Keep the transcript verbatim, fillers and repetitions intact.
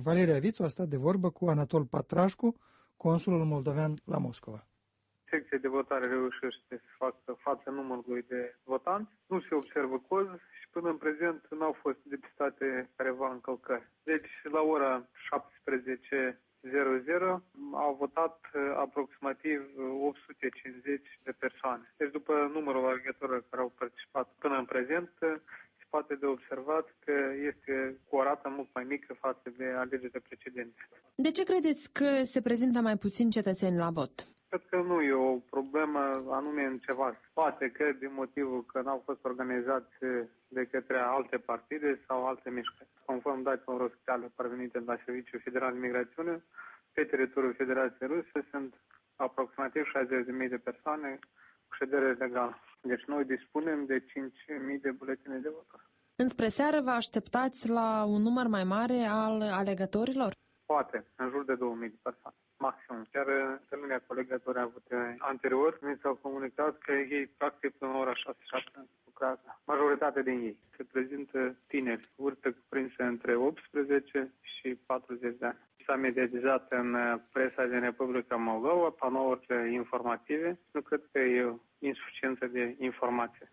Valeria Vițu a stat de vorbă cu Anatol Patrașcu, consulul moldovean la Moscova. Secția de votare reușește să facă față numărului de votanți, nu se observă coz și până în prezent nu au fost depistate careva încălcări. Deci la ora șaptesprezece au votat aproximativ opt sute cincizeci de persoane. Deci după numărul alegătorilor care au participat până în prezent, se poate de observat că este cu o rată mult mai mică față de alegerile precedente. De ce credeți că se prezintă mai puțini cetățeni la vot? Cred că nu e o problemă anume în ceva. Poate că din motivul că n-au fost organizați de către alte partide sau alte mișcări. Conform datelor oficiale parvenite la Serviciul Federal de Migrațiune, pe teritoriul Federației Ruse sunt aproximativ șaizeci de mii de persoane cu ședere legală. Deci noi dispunem de cinci mii de buletine de vot. Înspre seară vă așteptați la un număr mai mare al alegătorilor? Poate, în jur de două mii de persoane. Maxim. Chiar întâlnirea cu alegătorii avute anterior mi s-au comunicat că ei practic până la ora șase șapte lucrează. Majoritatea din ei se prezintă tineri, vârstă cuprinsă între optsprezece și patruzeci de ani. S-a mediatizat în presa din Republica Moldova panouri informative. Nu cred că e insuficiență de informație.